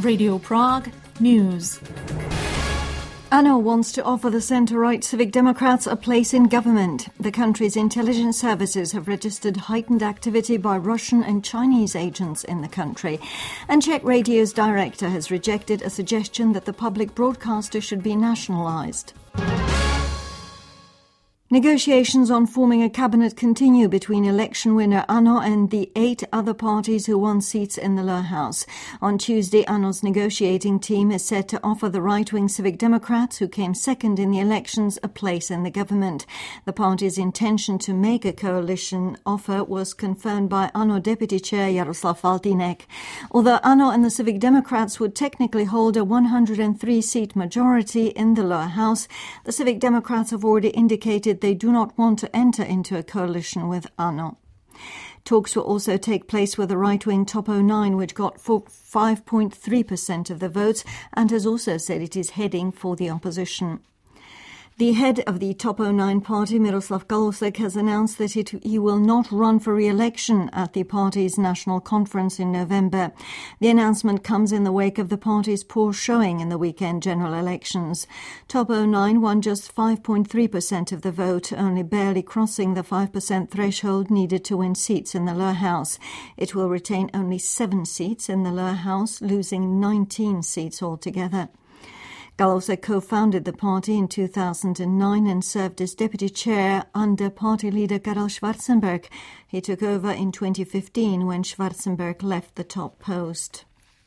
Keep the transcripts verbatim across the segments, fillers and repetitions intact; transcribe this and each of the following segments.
Radio Prague News. ANO wants to offer the centre-right Civic Democrats a place in government. The country's intelligence services have registered heightened activity by Russian and Chinese agents in the country. And Czech Radio's director has rejected a suggestion that the public broadcaster should be nationalised. Negotiations on forming a cabinet continue between election winner ANO and the eight other parties who won seats in the lower house. On Tuesday, ANO's negotiating team is set to offer the right-wing Civic Democrats, who came second in the elections, a place in the government. The party's intention to make a coalition offer was confirmed by ANO Deputy Chair Jaroslav Faltýnek. Although ANO and the Civic Democrats would technically hold a one hundred three seat majority in the lower house, the Civic Democrats have already indicated they do not want to enter into a coalition with ANO. Talks will also take place with the right-wing Top oh nine, which got five point three percent of the votes and has also said it is heading for the opposition. The head of the Top oh nine party, Miroslav Kalousek, has announced that it, he will not run for re-election at the party's national conference in November. The announcement comes in the wake of the party's poor showing in the weekend general elections. Top oh nine won just five point three percent of the vote, only barely crossing the five percent threshold needed to win seats in the lower house. It will retain only seven seats in the lower house, losing nineteen seats altogether. Kalousek co-founded the party in two thousand nine and served as deputy chair under party leader Karel Schwarzenberg. He took over in twenty fifteen when Schwarzenberg left the top post.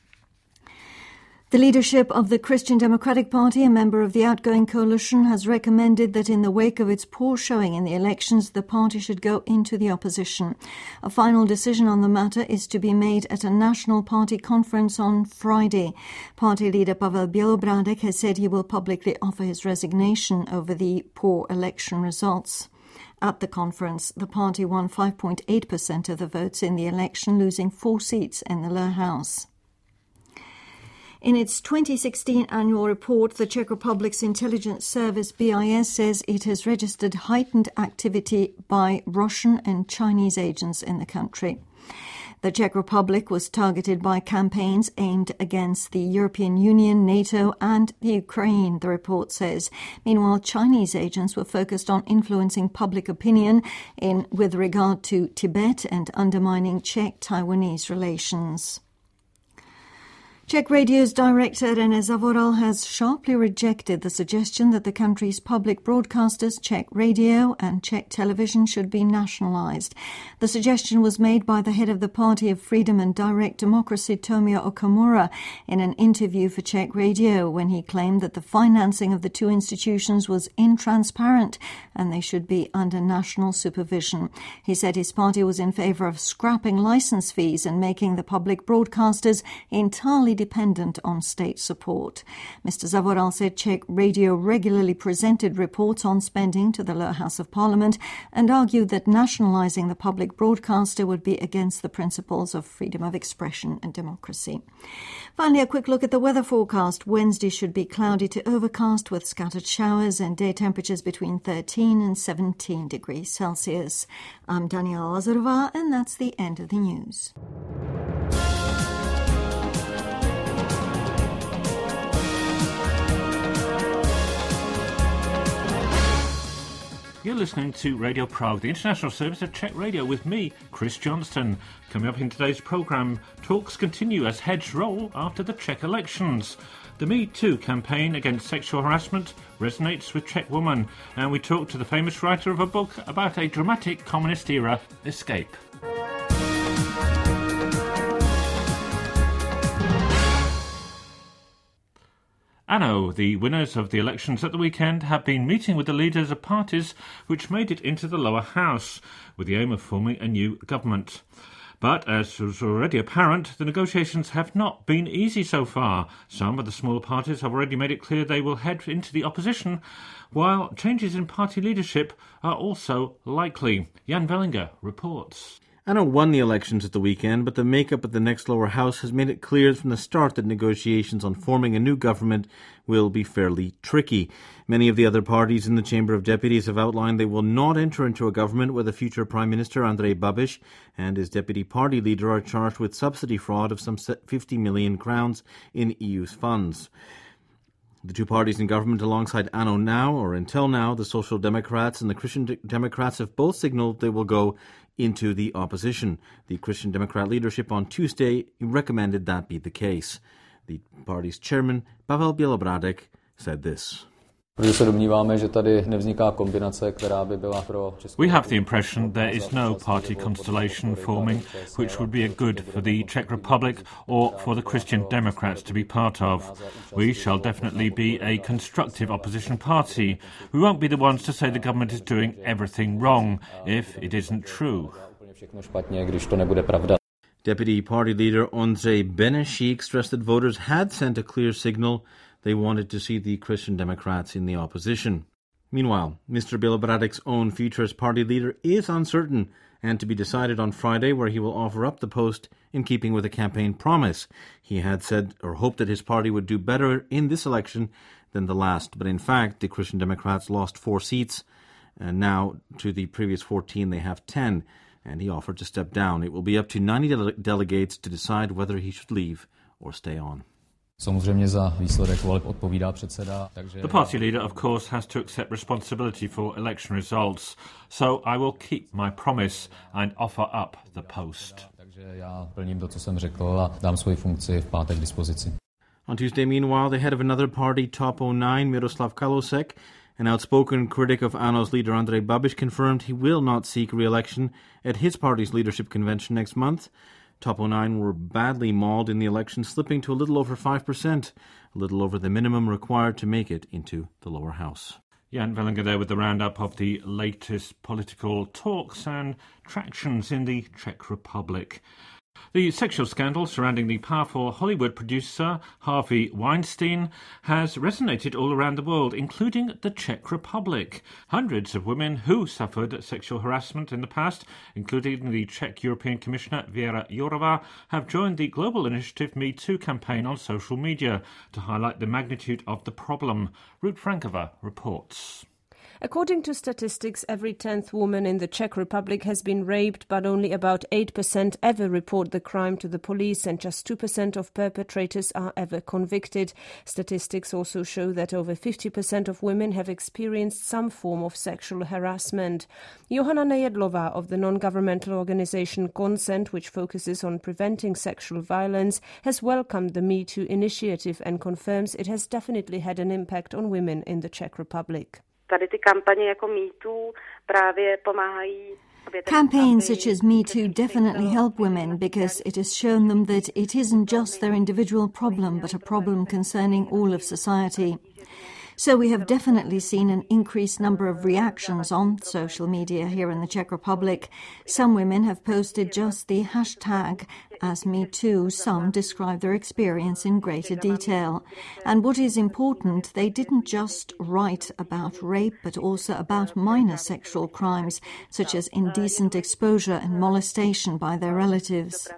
The leadership of the Christian Democratic Party, a member of the outgoing coalition, has recommended that in the wake of its poor showing in the elections, the party should go into the opposition. A final decision on the matter is to be made at a national party conference on Friday. Party leader Pavel Bělobrádek has said he will publicly offer his resignation over the poor election results. At the conference, the party won five point eight percent of the votes in the election, losing four seats in the lower house. In its twenty sixteen annual report, the Czech Republic's intelligence service B I S says it has registered heightened activity by Russian and Chinese agents in the country. The Czech Republic was targeted by campaigns aimed against the European Union, NATO and the Ukraine, the report says. Meanwhile, Chinese agents were focused on influencing public opinion in with regard to Tibet and undermining Czech-Taiwanese relations. Czech Radio's director René Zavoral has sharply rejected the suggestion that the country's public broadcasters, Czech Radio and Czech Television, should be nationalised. The suggestion was made by the head of the Party of Freedom and Direct Democracy, Tomio Okamura, in an interview for Czech Radio, when he claimed that the financing of the two institutions was intransparent and they should be under national supervision. He said his party was in favour of scrapping licence fees and making the public broadcasters entirely dependent on state support. Mister Zavoral said Czech Radio regularly presented reports on spending to the lower house of parliament and argued that nationalising the public broadcaster would be against the principles of freedom of expression and democracy. Finally, a quick look at the weather forecast. Wednesday should be cloudy to overcast with scattered showers and day temperatures between thirteen and seventeen degrees Celsius. I'm Daniela Lazarová, and that's the end of the news. You're listening to Radio Prague, the international service of Czech Radio, with me, Chris Johnston. Coming up in today's programme, talks continue as heads roll after the Czech elections. The Me Too campaign against sexual harassment resonates with Czech women, and we talk to the famous writer of a book about a dramatic communist-era escape. ANO, the winners of the elections at the weekend, have been meeting with the leaders of parties which made it into the lower house, with the aim of forming a new government. But, as was already apparent, the negotiations have not been easy so far. Some of the smaller parties have already made it clear they will head into the opposition, while changes in party leadership are also likely. Jan Vellinger reports. ANO won the elections at the weekend, but the makeup of the next lower house has made it clear from the start that negotiations on forming a new government will be fairly tricky. Many of the other parties in the Chamber of Deputies have outlined they will not enter into a government where the future Prime Minister Andrej Babiš and his deputy party leader are charged with subsidy fraud of some fifty million crowns in E U's funds. The two parties in government alongside ANO now, or until now, the Social Democrats and the Christian De- Democrats have both signalled they will go into the opposition. The Christian Democrat leadership on Tuesday recommended that be the case. The party's chairman, Pavel Bělobrádek, said this. We have the impression there is no party constellation forming which would be good for the Czech Republic or for the Christian Democrats to be part of. We shall definitely be a constructive opposition party. We won't be the ones to say the government is doing everything wrong if it isn't true. Deputy Party Leader Ondřej Benešík stressed that voters had sent a clear signal they wanted to see the Christian Democrats in the opposition. Meanwhile, Mister Bělobrádek's own future as party leader is uncertain and to be decided on Friday, where he will offer up the post in keeping with a campaign promise. He had said or hoped that his party would do better in this election than the last, but in fact the Christian Democrats lost four seats, and now to the previous fourteen they have ten, and he offered to step down. It will be up to ninety dele- delegates to decide whether he should leave or stay on. The party leader, of course, has to accept responsibility for election results, so I will keep my promise and offer up the post. On Tuesday, meanwhile, the head of another party, Top oh nine, Miroslav Kalousek, an outspoken critic of ANO's leader Andrej Babiš, confirmed he will not seek re-election at his party's leadership convention next month. Top oh nine were badly mauled in the election, slipping to a little over five percent, a little over the minimum required to make it into the lower house. Jan Vellinger there with the roundup of the latest political talks and tractions in the Czech Republic. The sexual scandal surrounding the powerful Hollywood producer Harvey Weinstein has resonated all around the world, including the Czech Republic. Hundreds of women who suffered sexual harassment in the past, including the Czech European Commissioner Věra Jourová, have joined the global initiative Me Too campaign on social media to highlight the magnitude of the problem. Ruth Frankova reports. According to statistics, every tenth woman in the Czech Republic has been raped, but only about eight percent ever report the crime to the police, and just two percent of perpetrators are ever convicted. Statistics also show that over fifty percent of women have experienced some form of sexual harassment. Johana Nejedlová of the non-governmental organization Consent, which focuses on preventing sexual violence, has welcomed the Me Too initiative and confirms it has definitely had an impact on women in the Czech Republic. Tady ty kampaně jako Me Too právě pomáhají. Campaigns such as Me Too definitely help women because it has shown them that it isn't just their individual problem, but a problem concerning all of society. So we have definitely seen an increased number of reactions on social media here in the Czech Republic. Some women have posted just the hashtag as Me Too. Some describe their experience in greater detail. And what is important, they didn't just write about rape, but also about minor sexual crimes, such as indecent exposure and molestation by their relatives.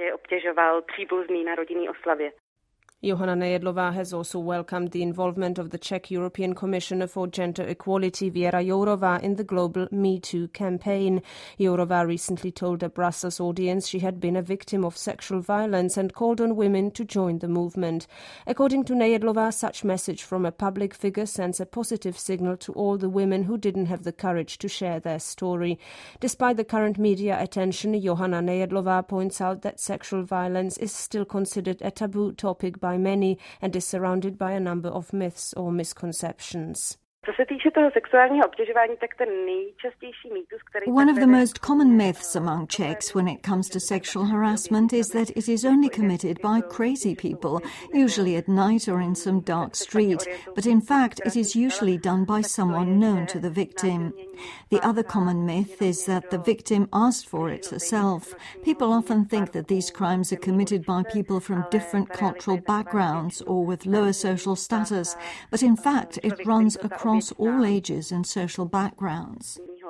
Johana Nejedlová has also welcomed the involvement of the Czech European Commissioner for Gender Equality, Věra Jourová, in the global Me Too campaign. Jourová recently told a Brussels audience she had been a victim of sexual violence and called on women to join the movement. According to Nejedlová, such message from a public figure sends a positive signal to all the women who didn't have the courage to share their story. Despite the current media attention, Johana Nejedlová points out that sexual violence is still considered a taboo topic by many and is surrounded by a number of myths or misconceptions. One of the most common myths among Czechs when it comes to sexual harassment is that it is only committed by crazy people, usually at night or in some dark street, but in fact it is usually done by someone known to the victim. The other common myth is that the victim asked for it herself. People often think that these crimes are committed by people from different cultural backgrounds or with lower social status, but in fact it runs across all ages and social backgrounds.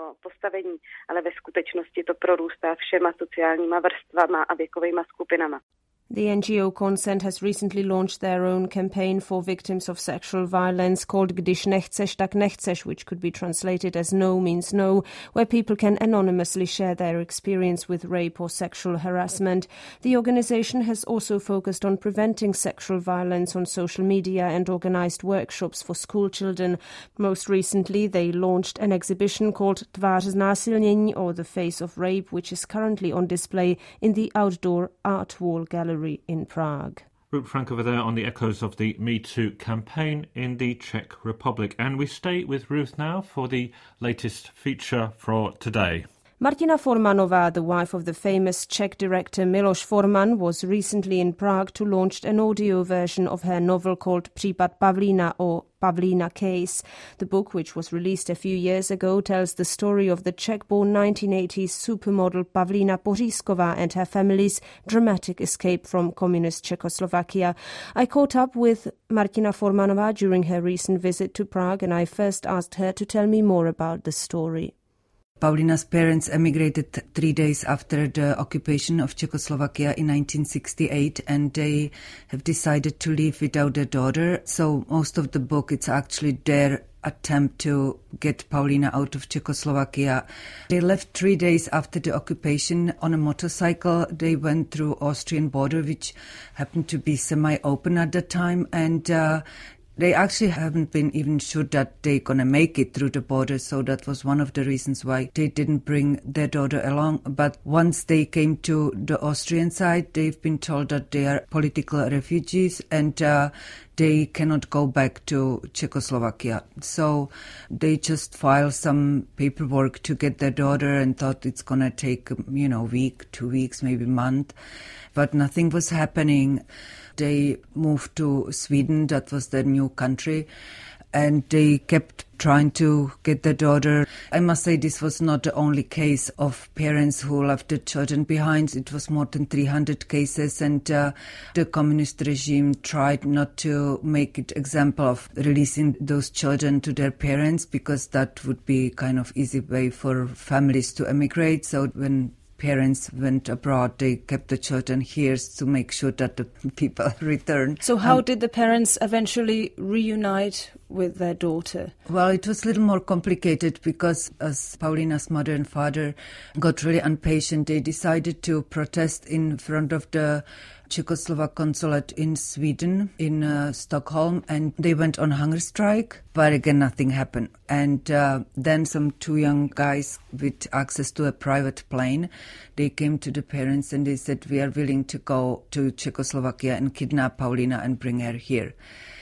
postavení, ale ve skutečnosti to prorůstá všema sociálníma vrstvama a věkovejma skupinama. The N G O Consent has recently launched their own campaign for victims of sexual violence called Když nechceš, tak nechceš, which could be translated as No means no, where people can anonymously share their experience with rape or sexual harassment. The organization has also focused on preventing sexual violence on social media and organized workshops for school children. Most recently, they launched an exhibition called Tvář znásilnění, or The Face of Rape, which is currently on display in the outdoor art wall gallery in Prague. Ruth Frank over there on the echoes of the Me Too campaign in the Czech Republic. And we stay with Ruth now for the latest feature for today. Martina Formanová, the wife of the famous Czech director Miloš Forman, was recently in Prague to launch an audio version of her novel called Případ Pavlína, or Pavlína Case. The book, which was released a few years ago, tells the story of the Czech-born nineteen eighties supermodel Pavlína Pořízková and her family's dramatic escape from communist Czechoslovakia. I caught up with Martina Formanová during her recent visit to Prague, and I first asked her to tell me more about the story. Pavlína's parents emigrated three days after the occupation of Czechoslovakia in nineteen sixty-eight, and they have decided to leave without their daughter. So most of the book, it's actually their attempt to get Pavlína out of Czechoslovakia. They left three days after the occupation on a motorcycle. They went through Austrian border, which happened to be semi-open at the time, and uh, they actually haven't been even sure that they're going to make it through the border, so that was one of the reasons why they didn't bring their daughter along. But once they came to the Austrian side, they've been told that they are political refugees and uh, they cannot go back to Czechoslovakia. So they just filed some paperwork to get their daughter and thought it's going to take, you know, a week, two weeks, maybe a month. But nothing was happening. They moved to Sweden, that was their new country, and they kept trying to get their daughter. I must say this was not the only case of parents who left their children behind. It was more than three hundred cases, and uh, the communist regime tried not to make it example of releasing those children to their parents, because that would be kind of easy way for families to emigrate. So when parents went abroad, they kept the children here to make sure that the people return. So how um, did the parents eventually reunite with their daughter? Well, it was a little more complicated because as Pavlína's mother and father got really impatient, they decided to protest in front of the Czechoslovak consulate in Sweden, in uh, Stockholm, and they went on hunger strike, but again nothing happened. And uh, then some two young guys with access to a private plane, they came to the parents and they said, we are willing to go to Czechoslovakia and kidnap Pavlína and bring her here.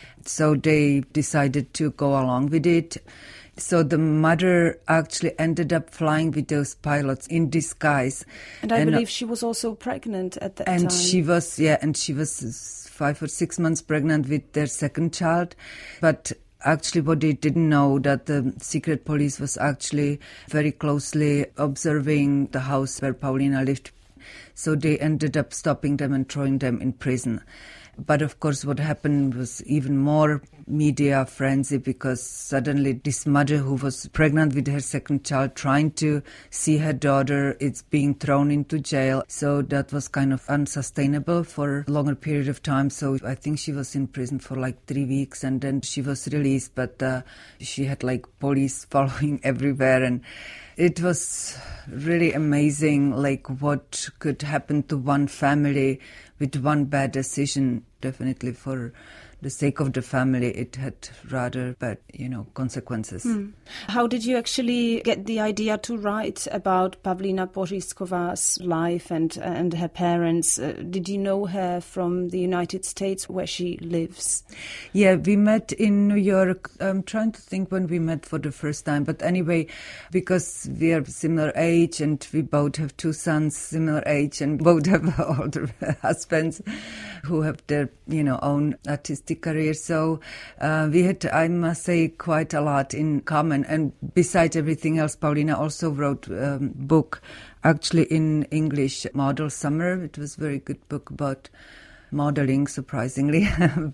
So they decided to go along with it. So the mother actually ended up flying with those pilots in disguise. And I and, believe she was also pregnant at that and time. And she was, yeah, and she was five or six months pregnant with their second child. But actually what they didn't know, that the secret police was actually very closely observing the house where Pavlína lived. So they ended up stopping them and throwing them in prison. But of course what happened was even more media frenzy, because suddenly this mother who was pregnant with her second child, trying to see her daughter, it's being thrown into jail. So that was kind of unsustainable for a longer period of time. So I think she was in prison for like three weeks and then she was released. But uh, she had like police following everywhere, and it was really amazing, like what could happen to one family with one bad decision. Definitely for the sake of the family, it had rather bad, you know, consequences. Mm. How did you actually get the idea to write about Pavlína Pořízková's life and and her parents? Uh, did you know her from the United States, where she lives? Yeah, we met in New York. I'm trying to think when we met for the first time. But anyway, because we are similar age and we both have two sons similar age and both have older husbands who have their, you know, own artistic career. So uh, we had, I must say, quite a lot in common. And besides everything else, Pavlína also wrote a um, book, actually in English, Model Summer. It was a very good book about modeling, surprisingly.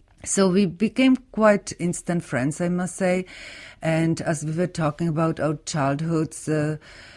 So we became quite instant friends, I must say. And as we were talking about our childhoods, uh,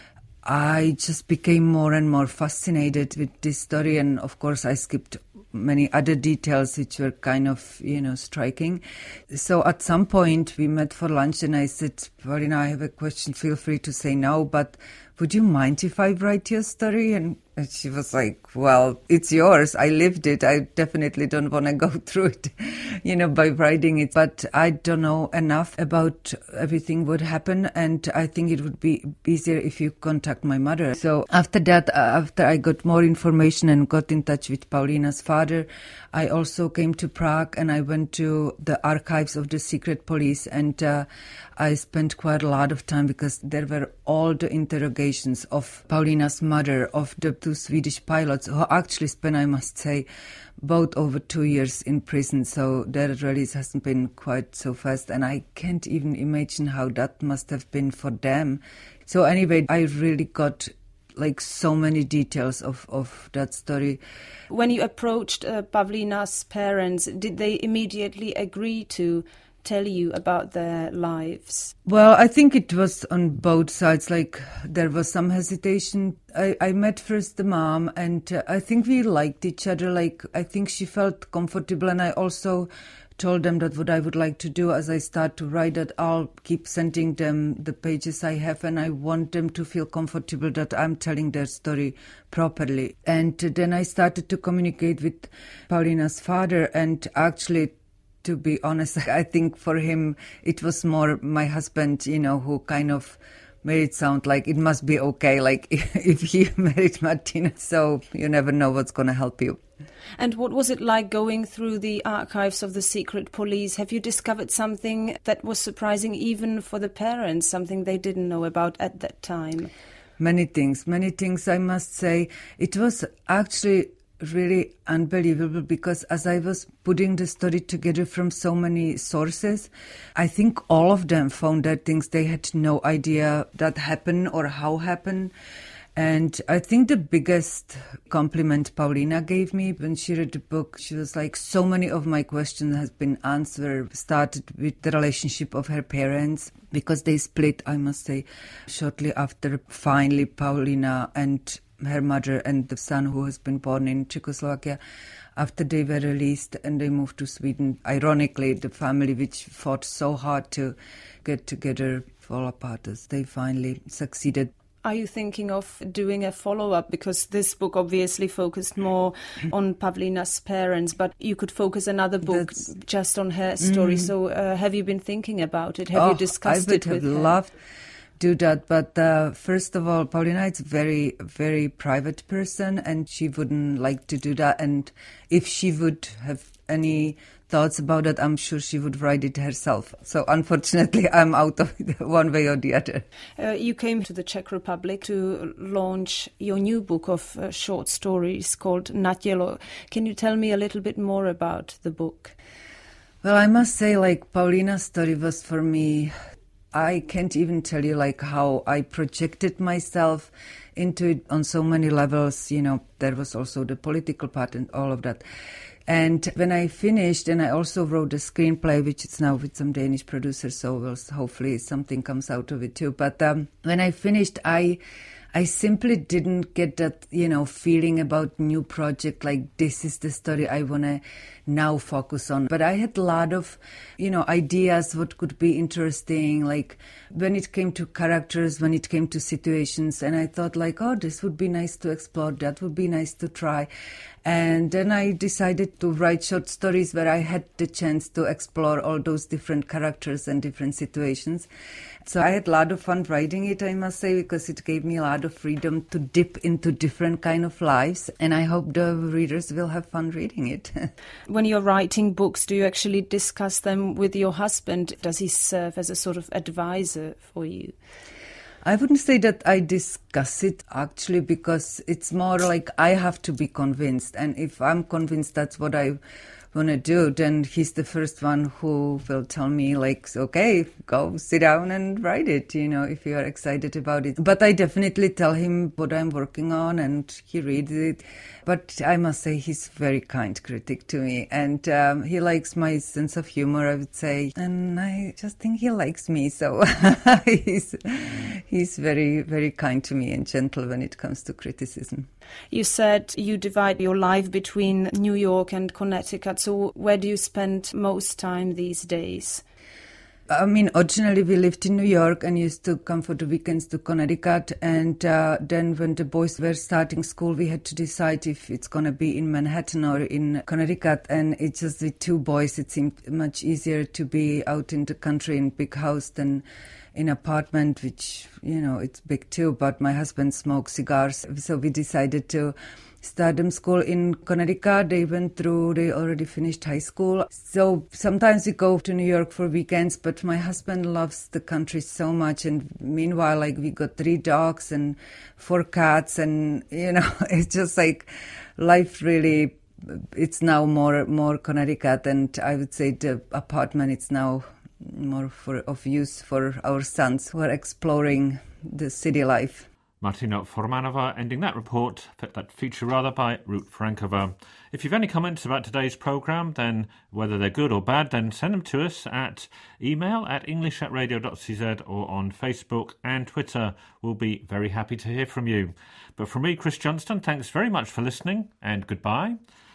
I just became more and more fascinated with this story. And of course, I skipped many other details which were kind of, you know, striking. So at some point we met for lunch and I said, Paulina, I have a question. Feel free to say no, but would you mind if I write your story? And And she was like, well, it's yours. I lived it. I definitely don't want to go through it, you know, by writing it. But I don't know enough about everything what happened. And I think it would be easier if you contact my mother. So after that, after I got more information and got in touch with Paulina's father, I also came to Prague and I went to the archives of the secret police. And uh, I spent quite a lot of time because there were all the interrogations of Paulina's mother, of the two Swedish pilots who actually spent, I must say, both over two years in prison. So their release hasn't been quite so fast. And I can't even imagine how that must have been for them. So anyway, I really got like so many details of, of that story. When you approached uh, Pavlina's parents, did they immediately agree to tell you about their lives? Well, I think it was on both sides. Like there was some hesitation. I, I met first the mom and uh, I think we liked each other. Like I think she felt comfortable and I also told them that what I would like to do as I start to write, that I'll keep sending them the pages I have and I want them to feel comfortable that I'm telling their story properly. And then I started to communicate with Paulina's father, and actually, to be honest, I think for him it was more my husband, you know, who kind of made it sound like it must be okay, like if he married Martina, so you never know what's going to help you. And what was it like going through the archives of the secret police? Have you discovered something that was surprising even for the parents, something they didn't know about at that time? Many things, many things, I must say. It was actually really unbelievable because as I was putting the story together from so many sources, I think all of them found that things they had no idea that happened or how happened. And I think the biggest compliment Paulina gave me when she read the book, she was like, so many of my questions has been answered, started with the relationship of her parents, because they split, I must say, shortly after finally Paulina and her mother and the son who has been born in Czechoslovakia, after they were released and they moved to Sweden. Ironically, the family which fought so hard to get together fall apart as they finally succeeded. Are you thinking of doing a follow-up? Because this book obviously focused more on Pavlina's parents, but you could focus another book That's, just on her story. Mm. So uh, have you been thinking about it? Have oh, you discussed it with her? I would have loved do that. But uh, first of all, Paulina is a very, very private person and she wouldn't like to do that. And if she would have any thoughts about it, I'm sure she would write it herself. So unfortunately, I'm out of it one way or the other. Uh, you came to the Czech Republic to launch your new book of uh, short stories called Na tělo. Can you tell me a little bit more about the book? Well, I must say, like, Paulina's story was for me, I can't even tell you, like, how I projected myself into it on so many levels. You know, there was also the political part and all of that. And when I finished, and I also wrote a screenplay, which is now with some Danish producers, so we'll, hopefully something comes out of it too. But um, when I finished, I I simply didn't get that, you know, feeling about new project, like this is the story I want to now focus on. But I had a lot of, you know, ideas what could be interesting, like when it came to characters, when it came to situations. And I thought like, oh, this would be nice to explore. That would be nice to try. And then I decided to write short stories where I had the chance to explore all those different characters and different situations. So I had a lot of fun writing it, I must say, because it gave me a lot of freedom to dip into different kind of lives. And I hope the readers will have fun reading it. When you're writing books, do you actually discuss them with your husband? Does he serve as a sort of advisor for you? I wouldn't say that I discuss it actually, because it's more like I have to be convinced. And if I'm convinced that's what I want to do, then he's the first one who will tell me, like, okay, go sit down and write it, you know, if you are excited about it. But I definitely tell him what I'm working on, and he reads it. But I must say he's a very kind critic to me, and um, he likes my sense of humor, I would say, and I just think he likes me, so he's, he's very, very kind to me and gentle when it comes to criticism. You said you divide your life between New York and Connecticut, so where do you spend most time these days? I mean, originally we lived in New York and used to come for the weekends to Connecticut. And uh, then when the boys were starting school, we had to decide if it's going to be in Manhattan or in Connecticut. And it's just with two boys, it seemed much easier to be out in the country in a big house than in an apartment, which, you know, it's big too. But my husband smokes cigars, so we decided to start them school in Connecticut. They went through, they already finished high school. So sometimes we go to New York for weekends, but my husband loves the country so much. And meanwhile, like, we got three dogs and four cats, and, you know, it's just like life really, it's now more, more Connecticut. And I would say the apartment, it's now more for of use for our sons who are exploring the city life. Martina Formanova ending that report, that feature rather, by Ruth Frankova. If you've any comments about today's programme, then whether they're good or bad, then send them to us at email at english at radio dot c z or on Facebook and Twitter. We'll be very happy to hear from you. But from me, Chris Johnston, thanks very much for listening, and goodbye.